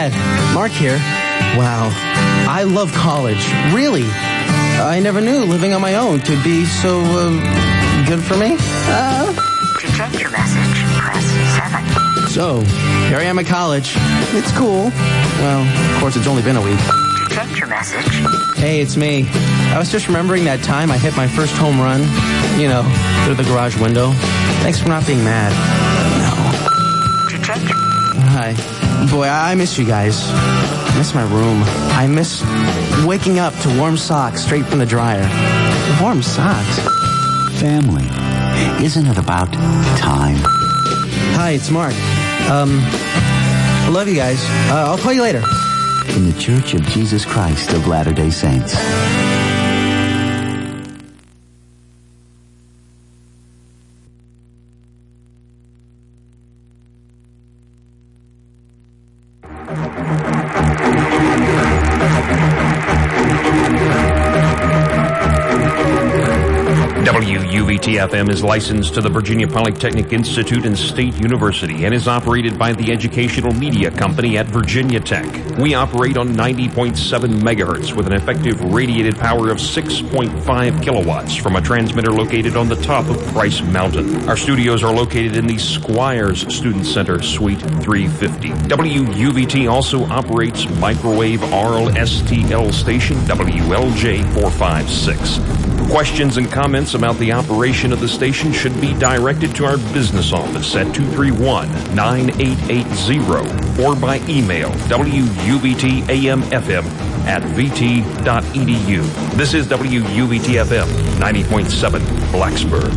Mark here. Wow, I love college. Really. I never knew living on my own could be so, good for me. To change your message, press 7. So, here I am at college. It's cool. Well, of course, it's only been a week. To change your message. Hey, it's me. I was just remembering that time I hit my first home run. You know, through the garage window. Thanks for not being mad. No. To change. Hi. Boy, I miss you guys. I miss my room. I miss waking up to warm socks straight from the dryer. Warm socks? Family. Isn't it about time? Hi, it's Mark. I love you guys. I'll call you later. In the Church of Jesus Christ of Latter-day Saints. WUVT-FM is licensed to the Virginia Polytechnic Institute and State University and is operated by the educational media company at Virginia Tech. We operate on 90.7 megahertz with an effective radiated power of 6.5 kilowatts from a transmitter located on the top of Price Mountain. Our studios are located in the Squires Student Center, Suite 350. WUVT also operates microwave RLSTL station WLJ 456. Questions and comments about the operation of the station should be directed to our business office at 231-9880 or by email wuvtamfm@vt.edu. This is WUVT-FM 90.7 Blacksburg.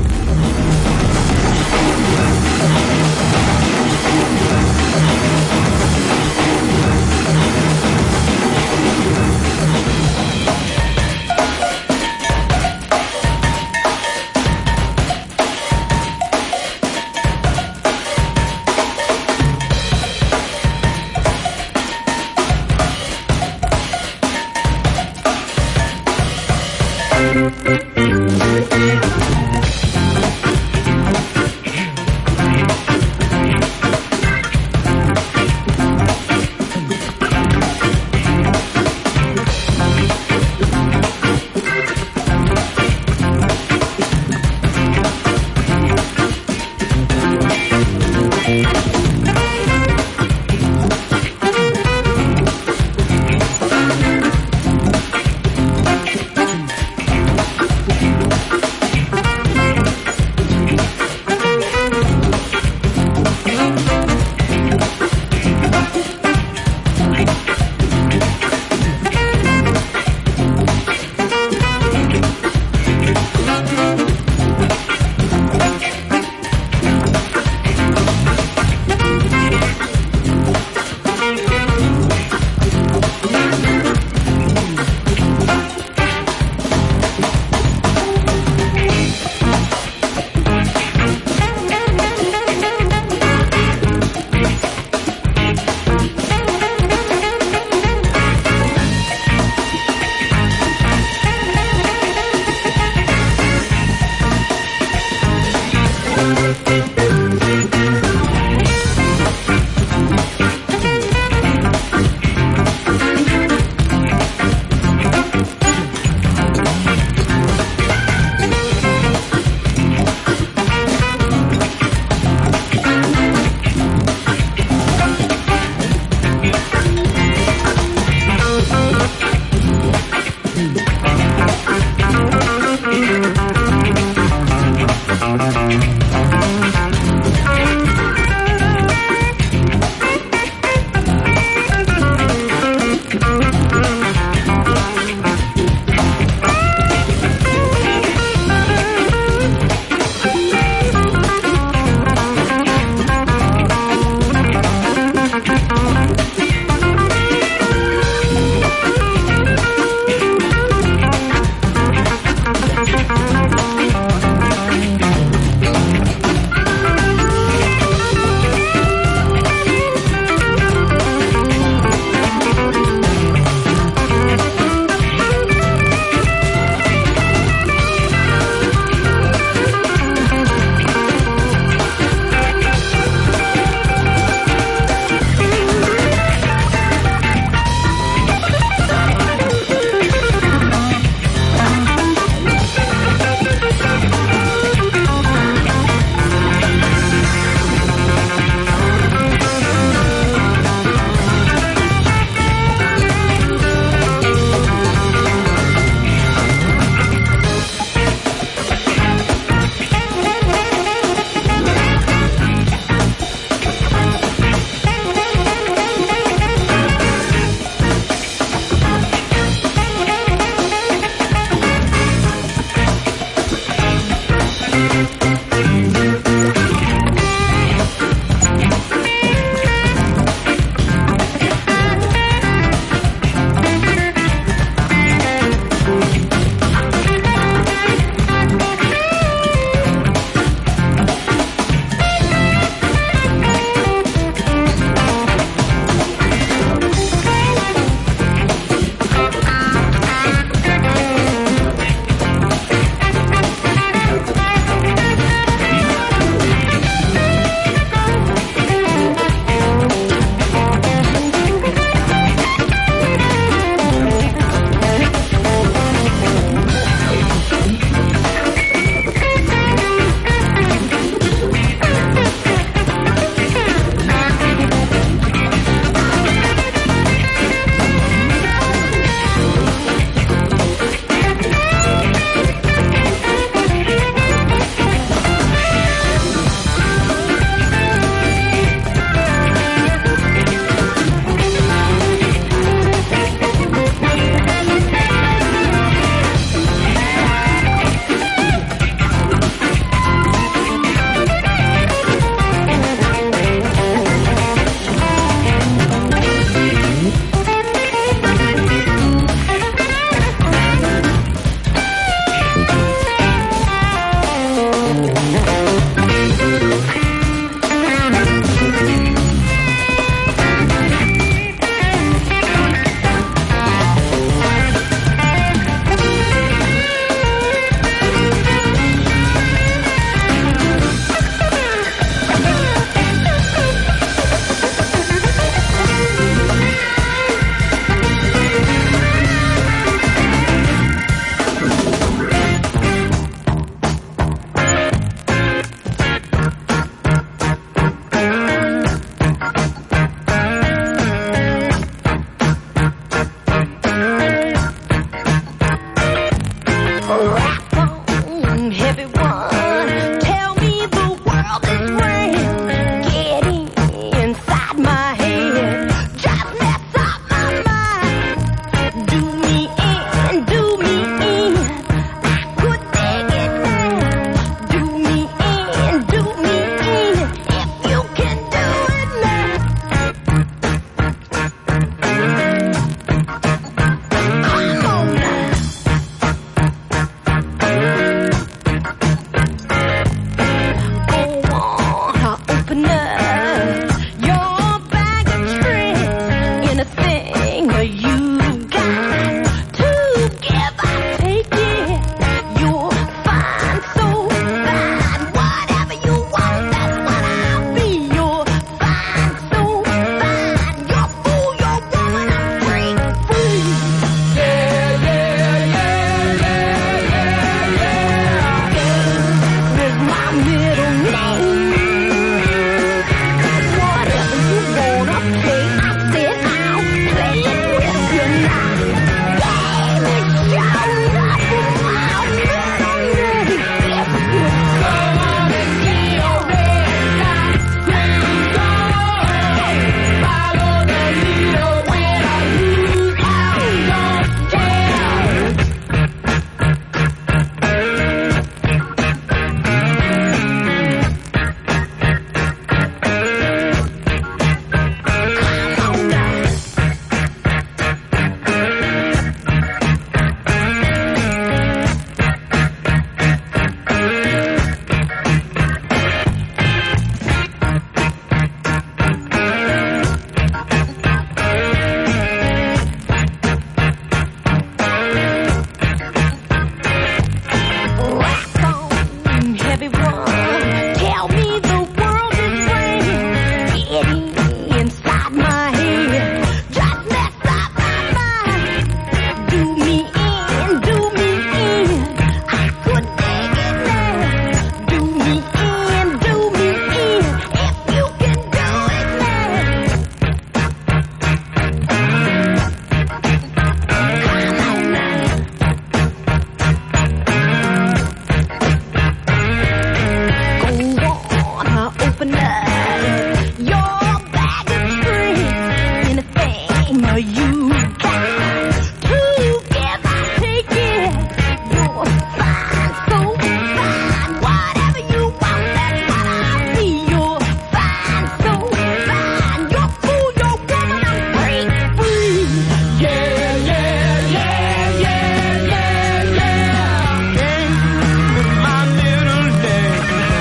You got to give and take it. You're fine, so fine. Whatever you want, that's what I see. You're fine, so fine. You're fool, you're woman, I'm free, free. Yeah, yeah, yeah, yeah, yeah, yeah. My little day.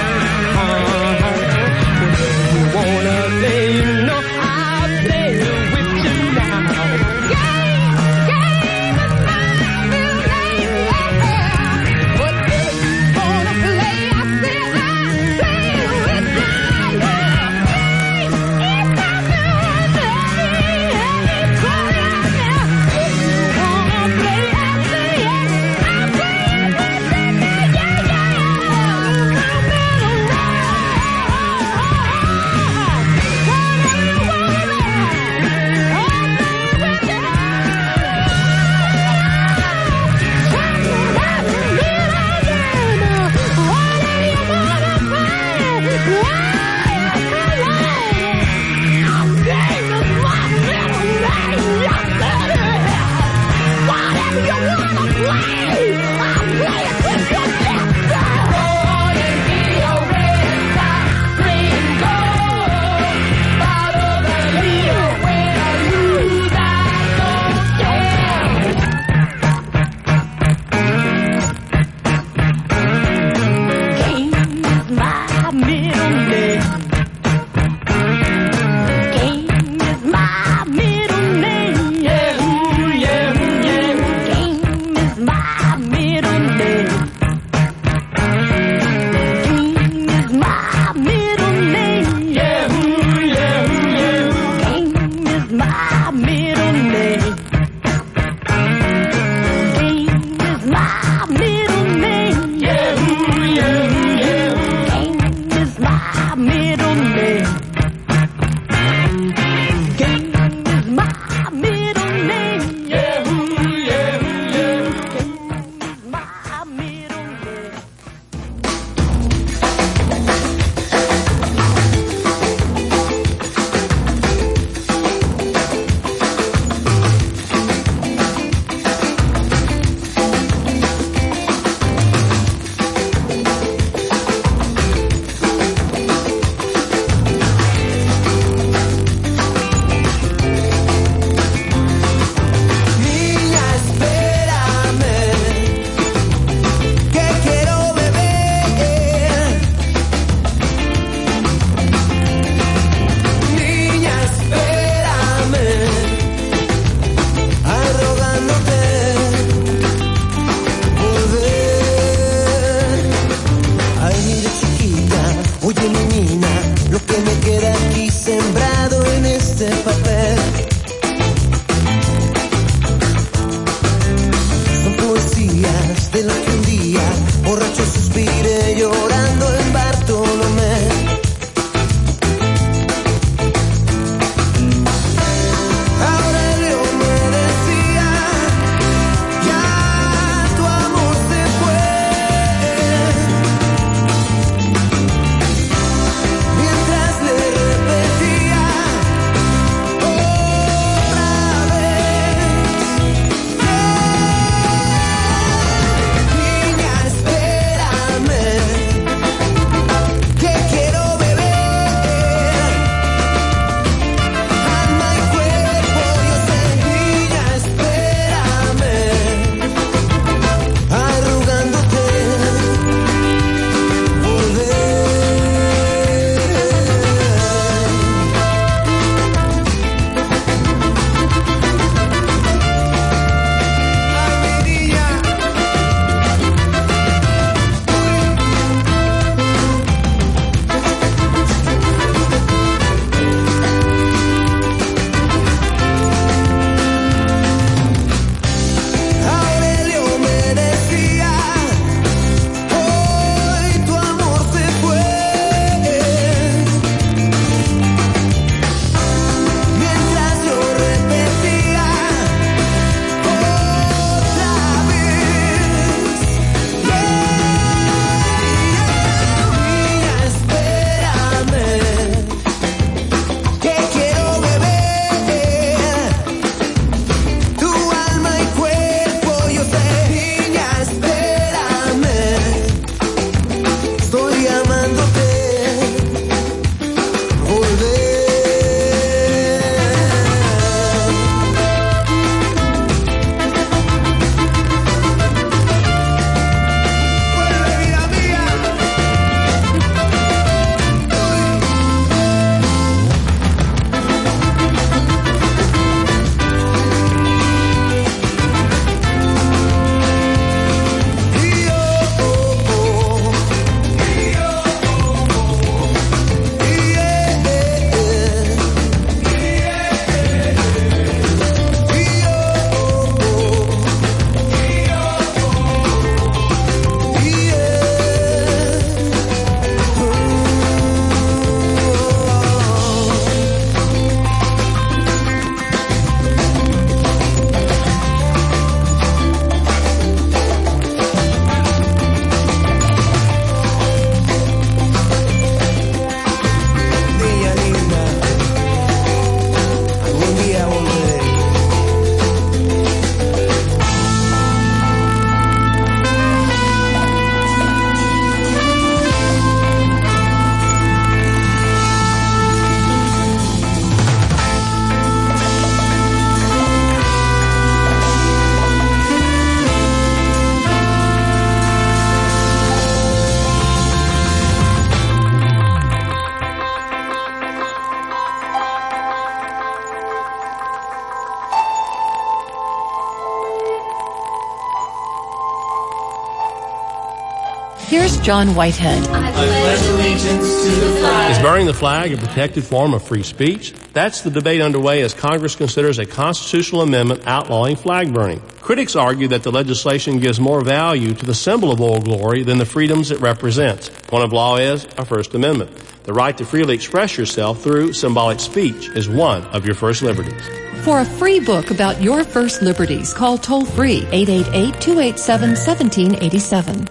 You wanna play, you know I'll play with you now. Here's John Whitehead. Is burning the flag a protected form of free speech? That's the debate underway as Congress considers a constitutional amendment outlawing flag burning. Critics argue that the legislation gives more value to the symbol of Old Glory than the freedoms it represents. Point of law is our First Amendment. The right to freely express yourself through symbolic speech is one of your first liberties. For a free book about your first liberties, call toll-free 888-287-1787.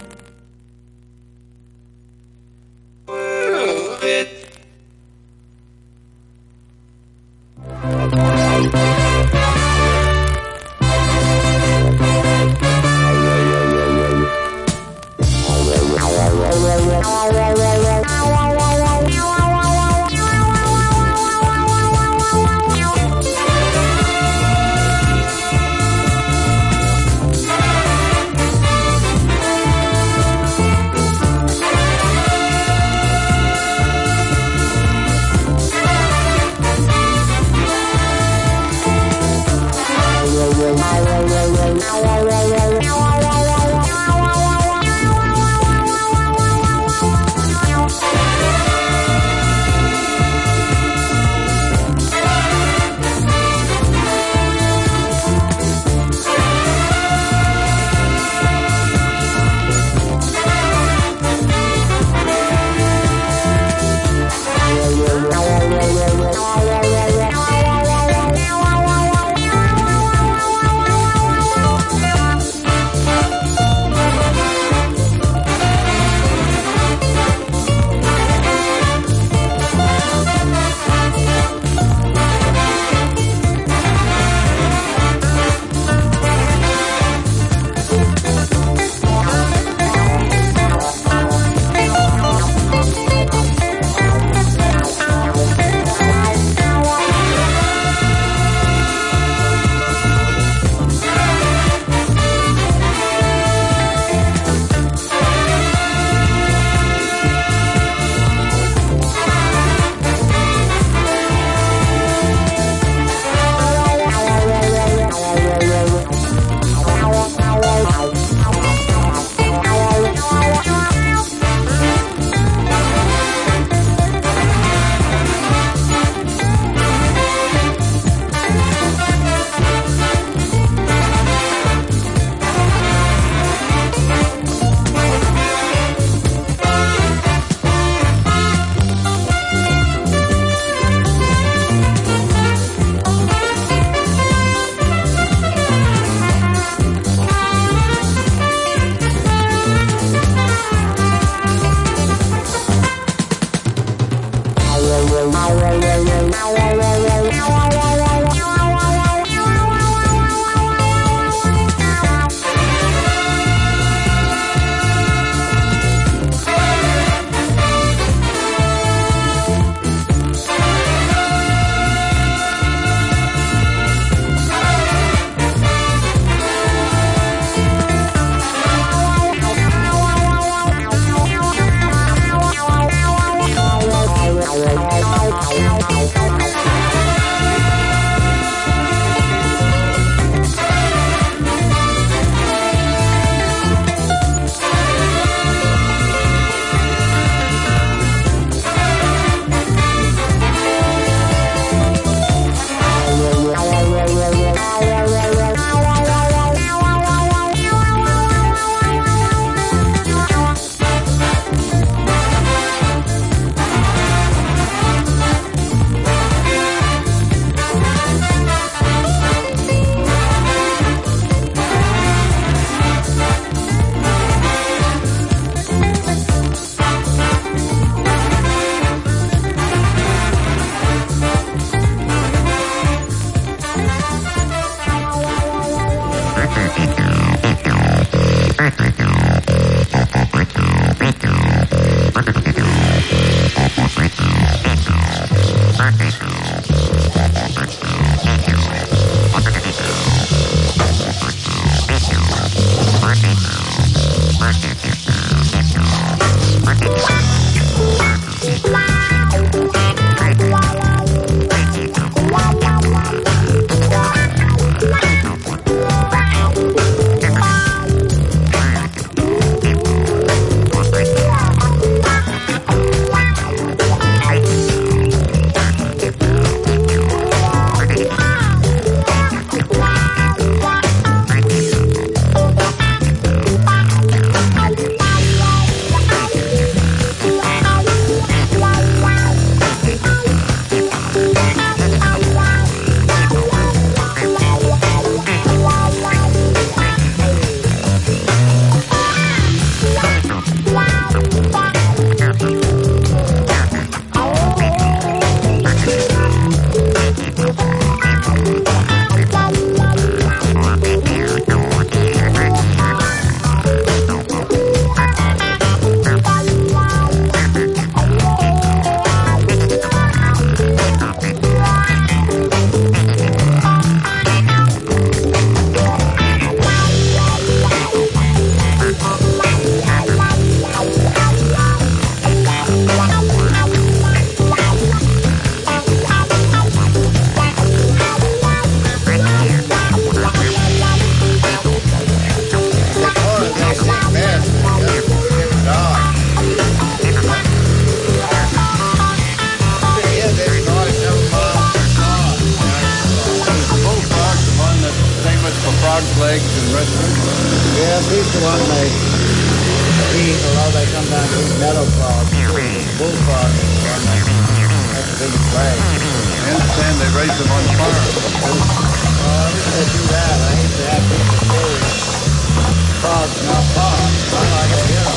frog's legs and restaurants? Yes, he's the one they eat, although they come down to eat meadow frogs. Bullfrog is the one that's a big flag. I understand they raise them on farms. Well, they do that. I hate to have people carry frogs in our farms. Not like it here.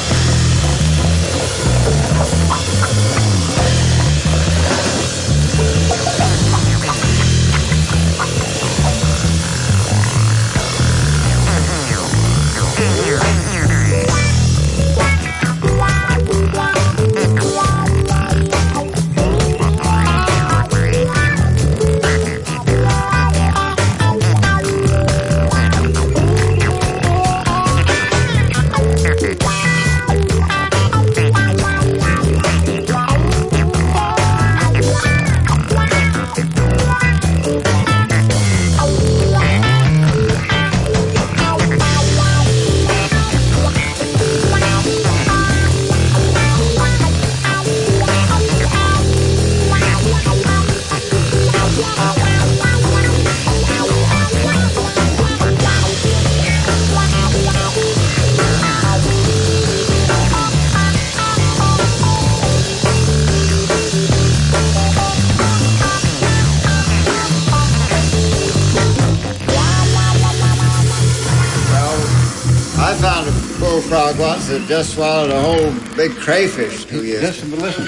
Bullfrog once that just swallowed a whole big crayfish 2 years. Listen.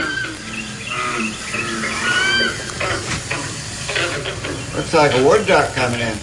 Looks like a wood duck coming in.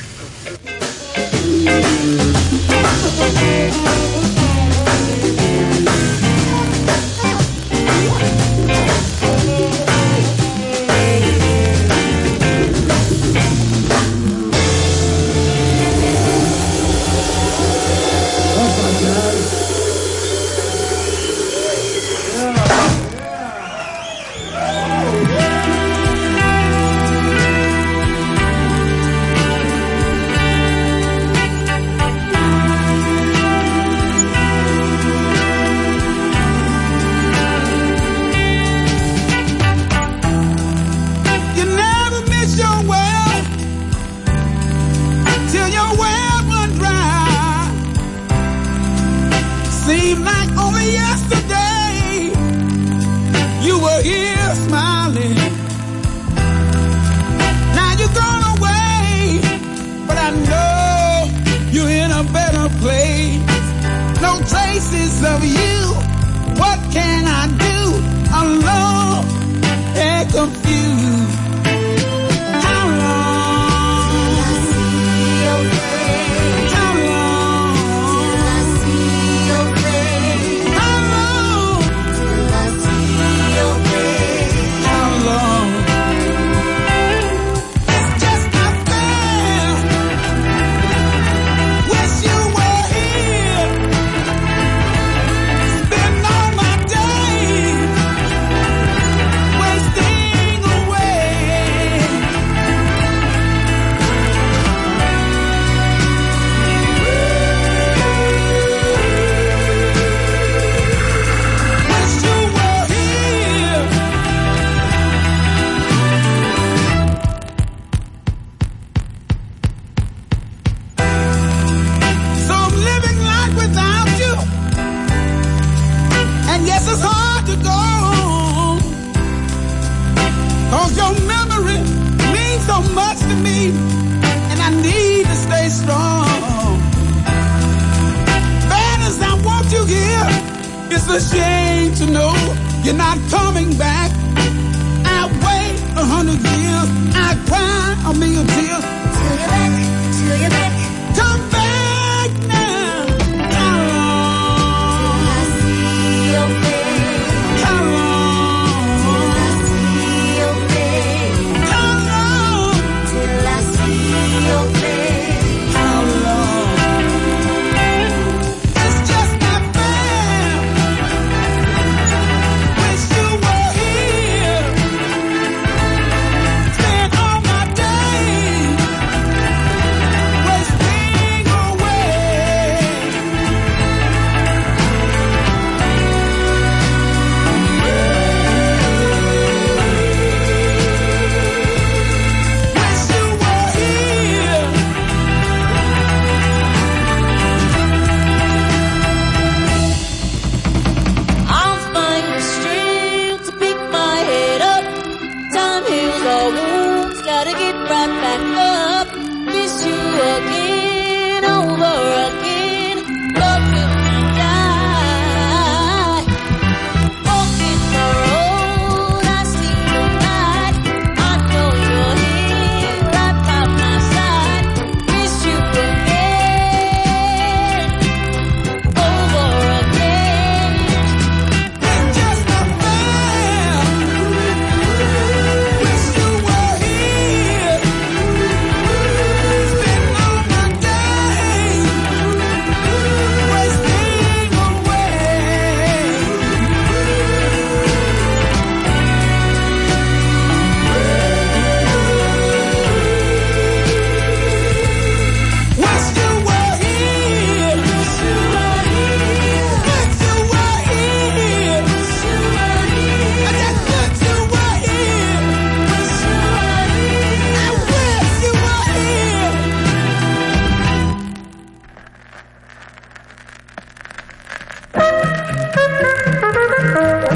Of you, what can I do? I'm alone and confused. How long till I see your face? How long till I see your face? How long till I see your face? How long? It's just not fair. Wish you were here. It's a shame to know you're not coming back. I wait 100 years. I cry a million tears. Till you're back. Come back now. How long till I see your face? How long till I see your face? How long till I see your face? How long? It's just not fair. Wish you were here. Spend all my days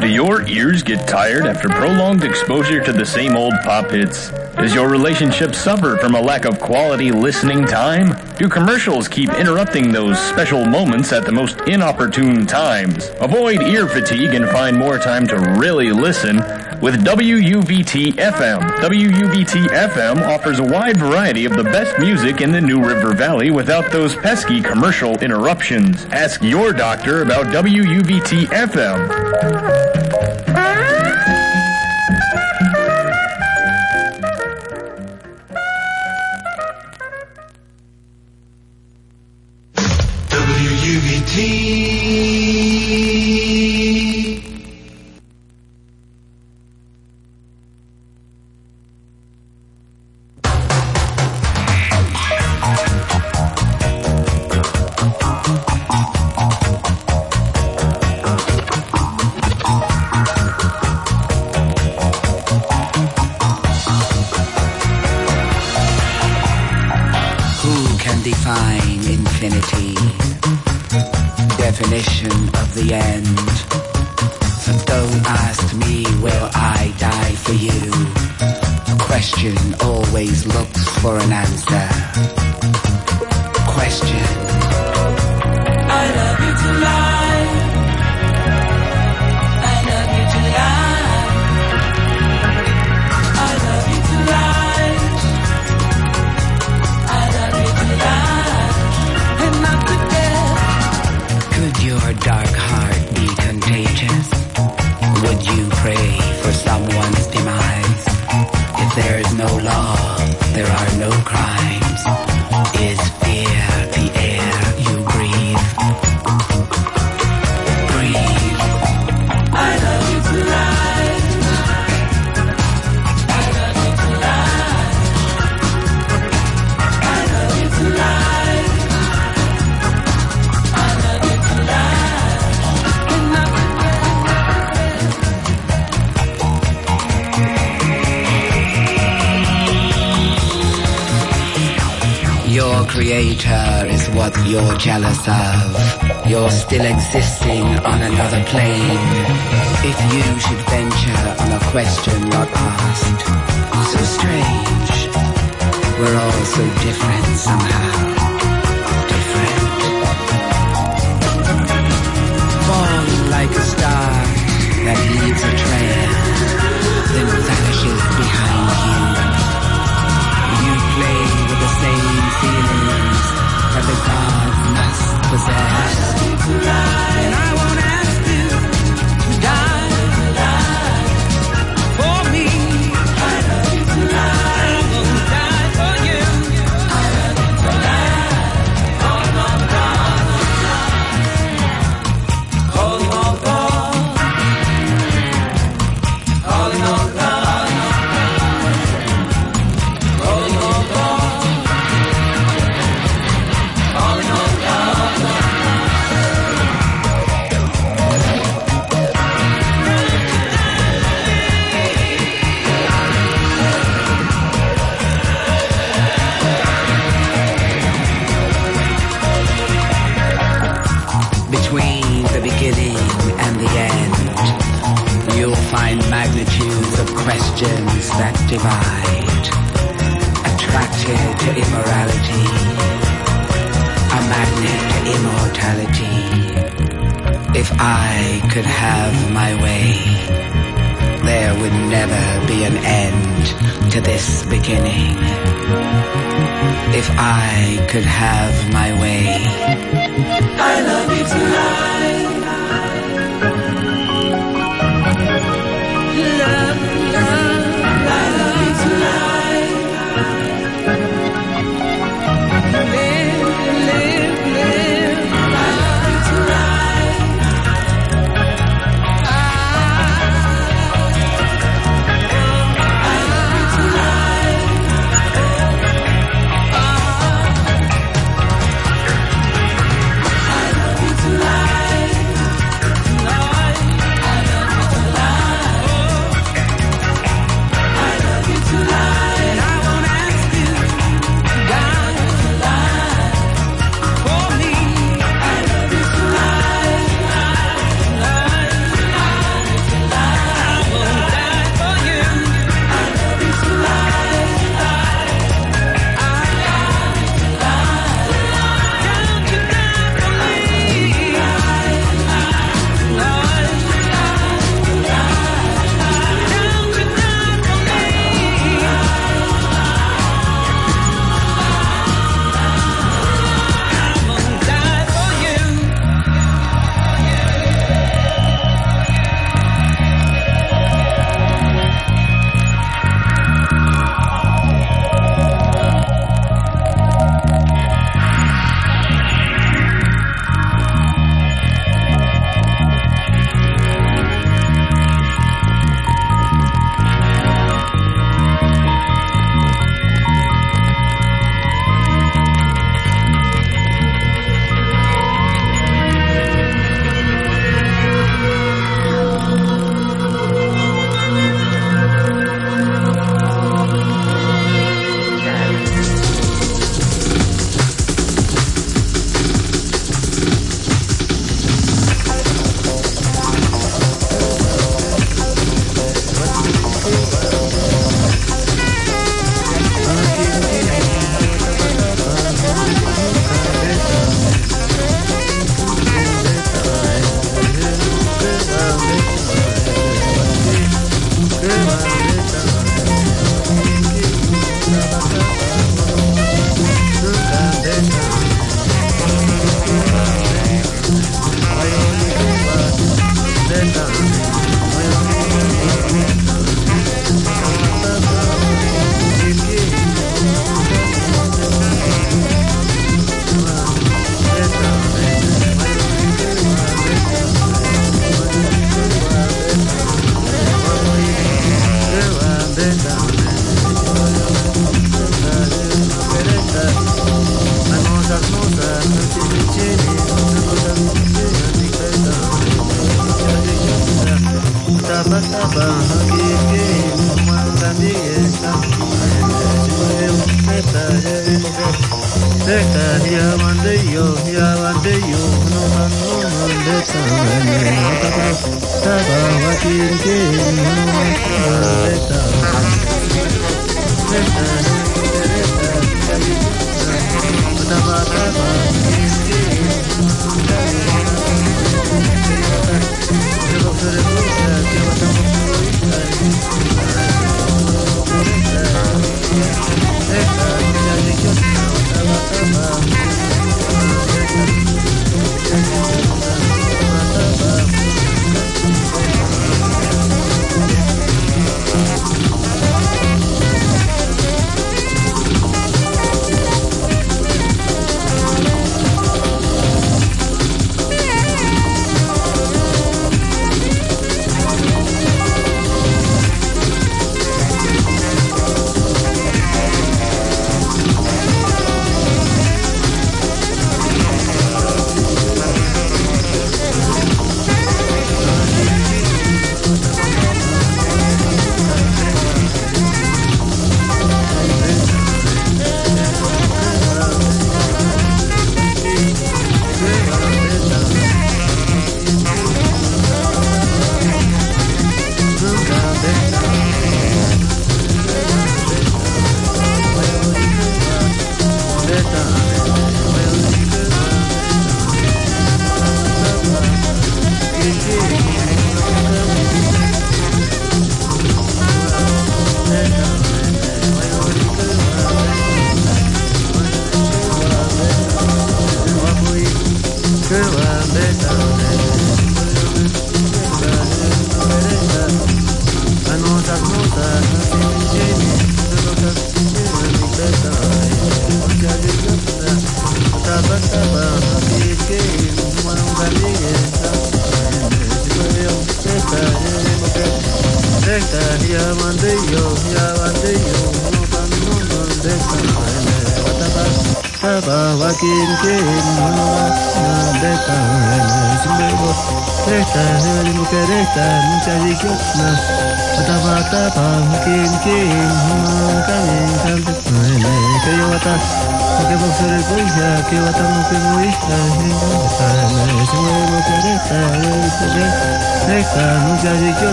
Do your ears get tired after prolonged exposure to the same old pop hits? Does your relationship suffer from a lack of quality listening time? Do commercials keep interrupting those special moments at the most inopportune times? Avoid ear fatigue and find more time to really listen with WUVT-FM. WUVT-FM offers a wide variety of the best music in the New River Valley without those pesky commercial interruptions. Ask your doctor about WUVT-FM. Creator is what you're jealous of. You're still existing on another plane. If you should venture on a question not asked, so strange. We're all so different somehow. Different. Falling like a star that leaves a trail, then vanishes behind you. You play with the same feelings that the gods must possess. And I won't ask you to die for me. I love you tonight. I'm gonna die for you. I love you tonight. Calling all God. Calling all God. Calling all God. Calling all God. Between the beginning and the end, you'll find magnitudes of questions that divide. Attracted to immorality, a magnet to immortality. If I could have my way, there would never be an end to this beginning. If I could have my way, I love you tonight. Love, love, I love you tonight. Live, live, live, I love you tonight. I love you tonight. I love you tonight.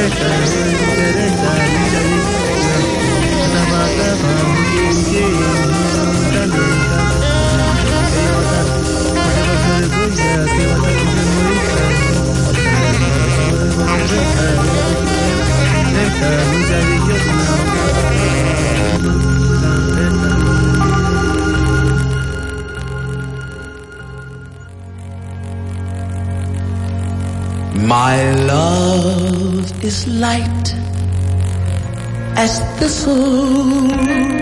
My love is light as the soul,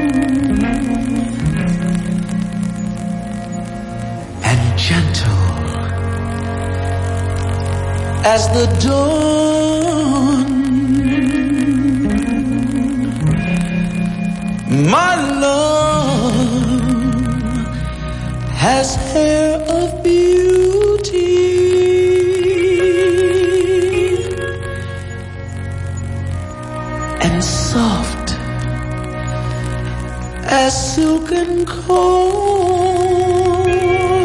and gentle as the dawn. My love has hair of beauty and soft as silken corn,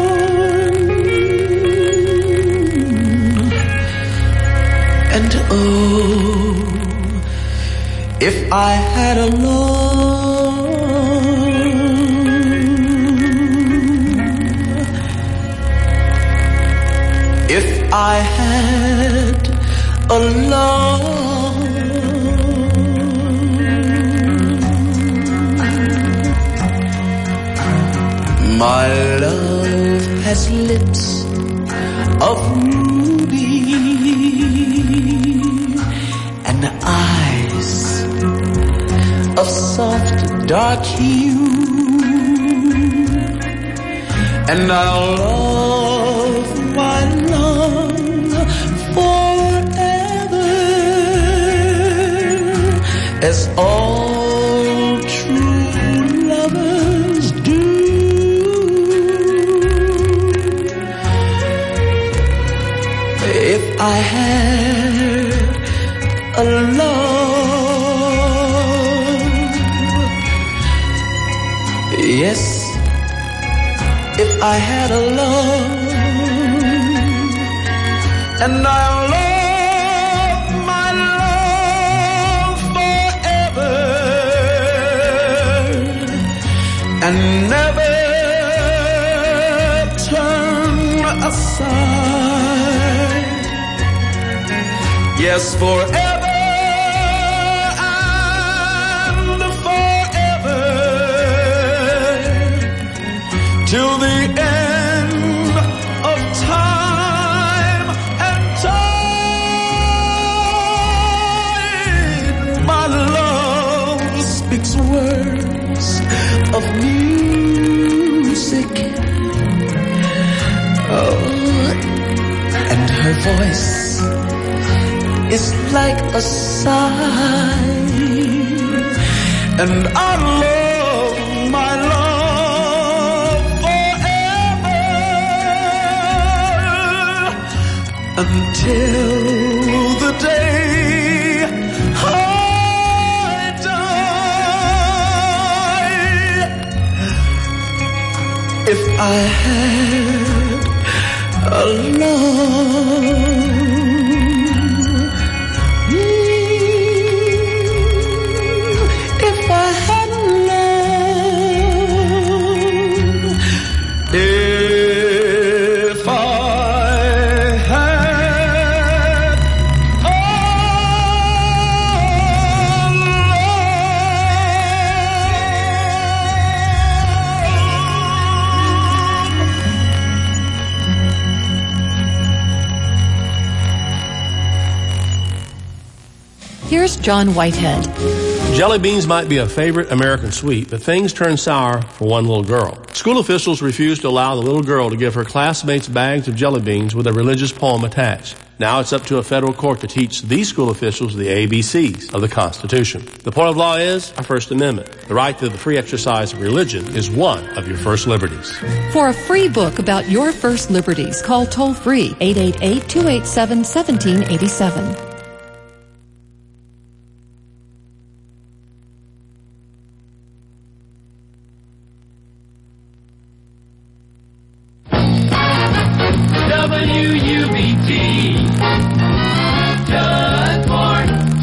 and oh, if I had a love, if I had a love, my love has lips of ruby and eyes of soft dark hue, and I'll love my love forever, as all true lovers do. If I had a love, yes, if I had a love, and I'll love my love forever, and never turn aside. Yes, forever and forever, till the end of time and time. My love speaks words of music, oh, and her voice is like a sigh, and I love my love forever, until the day I die. If I had a love, Here's John Whitehead. Jelly beans might be a favorite American sweet, but things turned sour for one little girl. School officials refused to allow the little girl to give her classmates bags of jelly beans with a religious poem attached. Now it's up to a federal court to teach these school officials the ABCs of the Constitution. The point of law is our First Amendment. The right to the free exercise of religion is one of your first liberties. For a free book about your first liberties, call toll-free 888-287-1787. WUBT, Dunmore.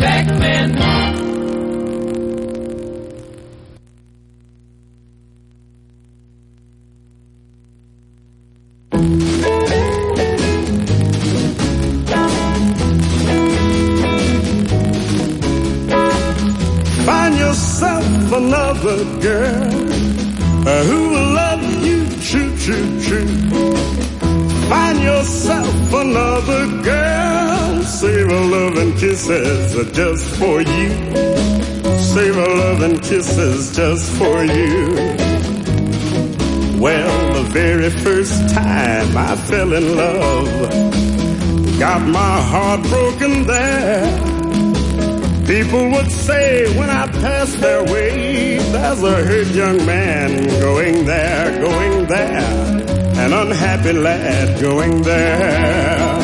another girl who will love you true, true, true. Find yourself another girl. Save her love and kisses just for you. Save her love and kisses just for you. Well, the very first time I fell in love, got my heart broken there. People would say when I passed their way, there's a hurt young man going there, an unhappy lad going there.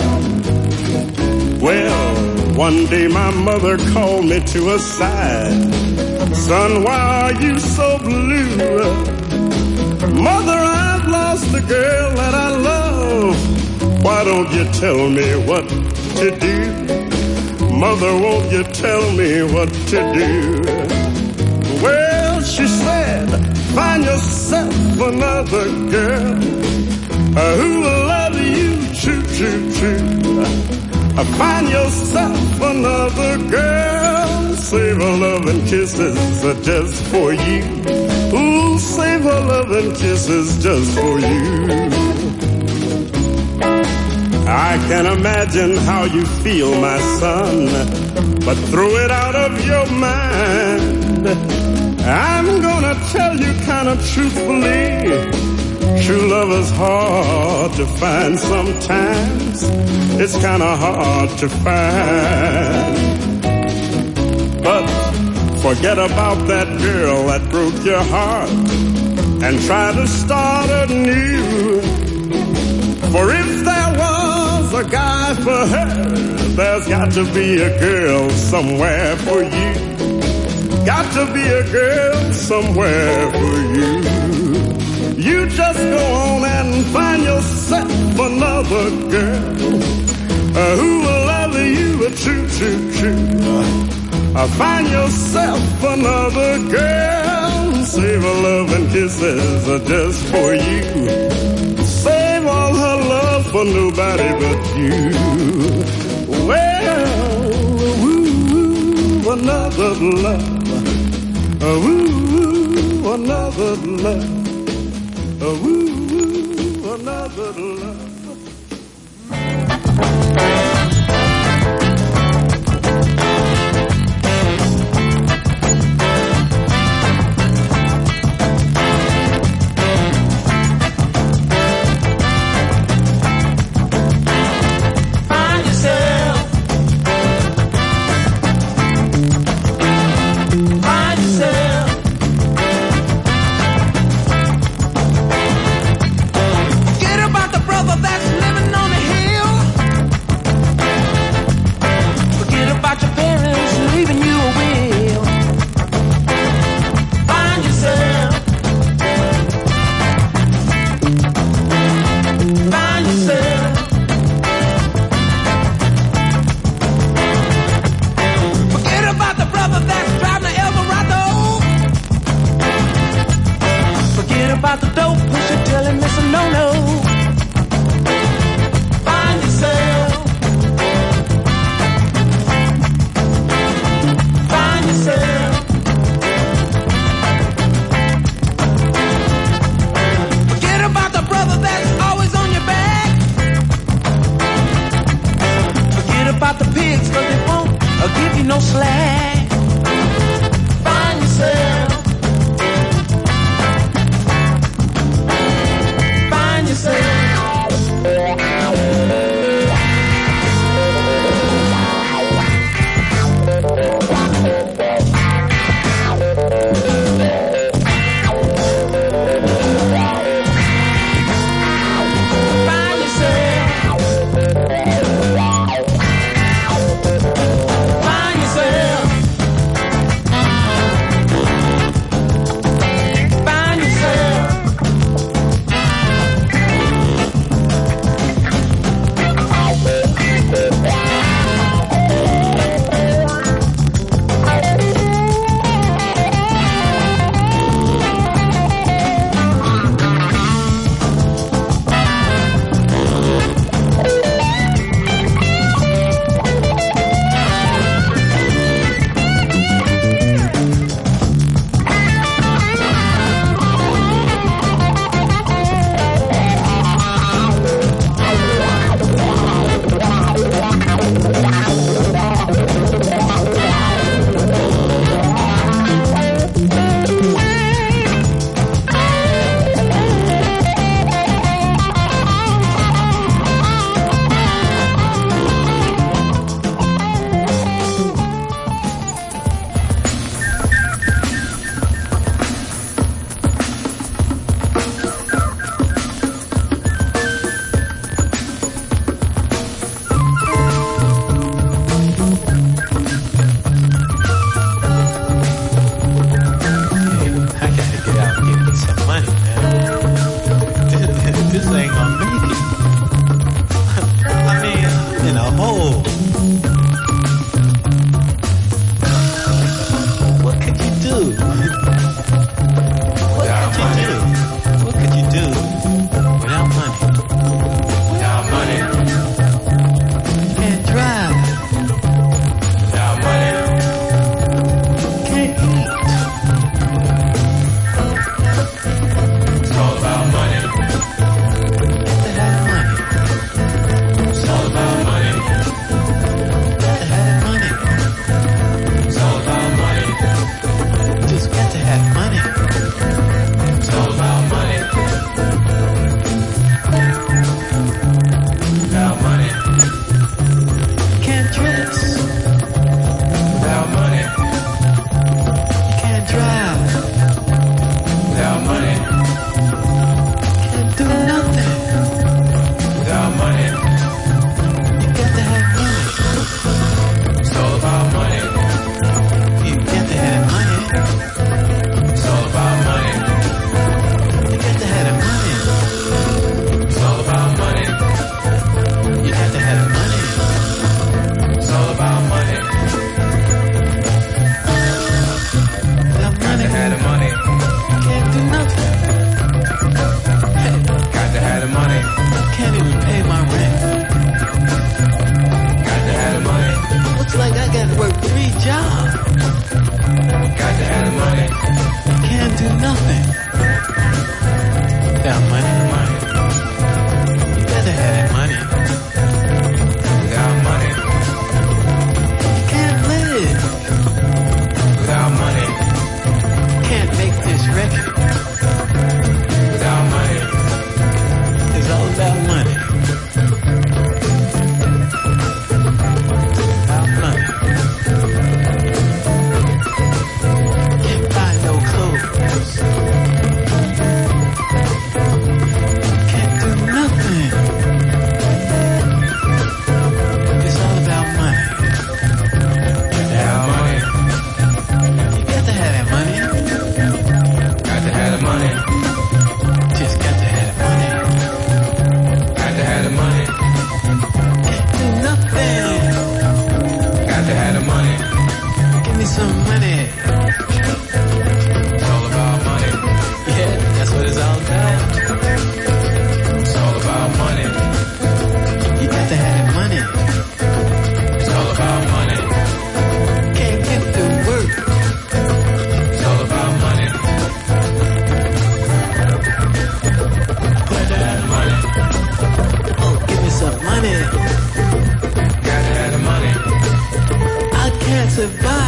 Well, one day my mother called me to her side. Son, why are you so blue? Mother, I've lost the girl that I love. Why don't you tell me what to do? Mother, won't you tell me what to do? Well, she said, find yourself another girl who will love you true, true, true. Find yourself another girl. Save her love and kisses just for you. Ooh, save her love and kisses just for you. I can imagine how you feel, my son, but throw it out of your mind. I'm gonna tell you kind of truthfully, true love is hard to find sometimes. It's kind of hard to find. But forget about that girl that broke your heart and try to start anew. For if there was a guy for her, there's got to be a girl somewhere for you. Got to be a girl somewhere for you. You just go on and find yourself another girl who will love you true, true, true. Find yourself another girl. Save her love and kisses just for you. Save all her love for nobody but you. Well, woo, another love. Woo, another love. Woo, another love.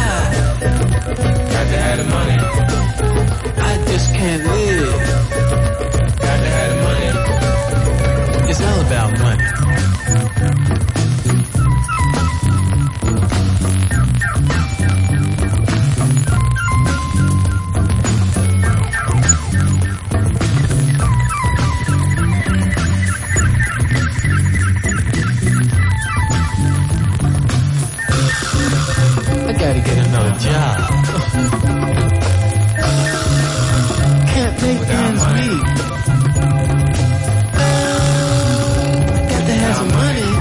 survive. Got to have the money. I just can't live. Got to have the money. It's all about money. I gotta get another job. Can't make ends meet. Got to have some money.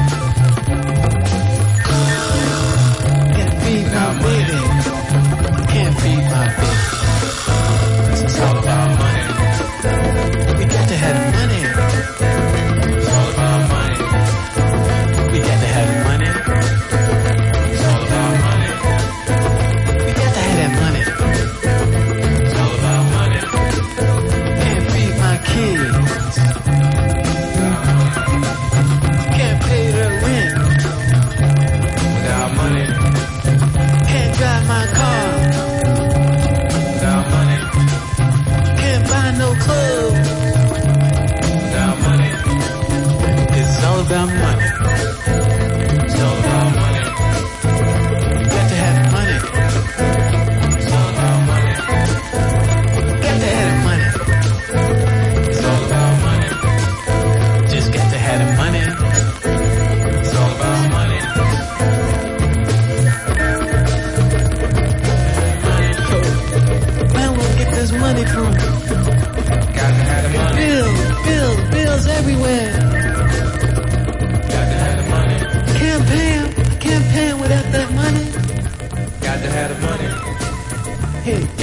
Can't feed my baby. Can't feed my baby. It's all about money. We got to have money. It's all about money. We got to have money. It's all about money. We got to have that money. It's all about money. Can't feed my kids. Can't pay the rent without money. Can't drive my car without money. Can't buy no clothes without money. It's all about money. It's all about money. You got to have money. It's all about money. You got to have money. It's all about money. Just got to have the money. It's all about money. Where will we get this money from? Got to have the money. Bills everywhere. Got to have the money. Can't pay 'em. I can't pay 'em without that money. Got to have the money. Hey.